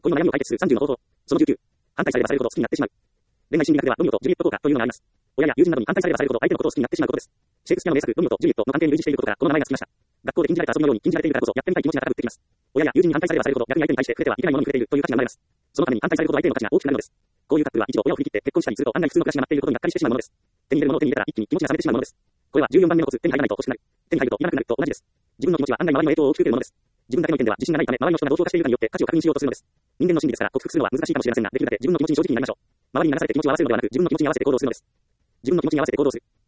恋の悩みを解決する30の方法。その19。反対されればされるほど好きになってしまう。恋愛心理学ではロミオとジュリエット効果というのがあります。親や友人などに反対されればされるほど相手のことを好きになってしまうことです。シェイクスピアの名作ロミオとジュリエットの関係に類似していることからこの名前がつきました。学校で禁じられた遊びのように禁じられているからこそやってみたい気持ちが高くってきます。親や友人に反対されればされるほど逆に相手に対して触れてはいけないものに触れているという価値が生まれます。そのために反対されるほど相手の価値が大きくなるのです。こういうカップルは一度親を振り切って結婚したりすると案外普通の暮らしが待っていることにがっかりしてしまうものです。手に入れるものを手に入れたら一気に気持ちが冷めてしまうものです。これは14番目のコツ、手に入らないと欲しくなる。手に入るといらなくなると同じです。自分の気持ちは案外周りの影響を大きく受けるものです。自分だけの意見では自信がないため周りの人が同調化しているかによって価値を確認しようとするのです。人間の心理ですから克服するのは難しいかもしれませんが、できるだけ自分の気持ちに正直になりましょう。周りに流されて気持ちを合わせるのではなく自分の気持ちに合わせて行動するのです。自分の気持ちに合わせて行動する。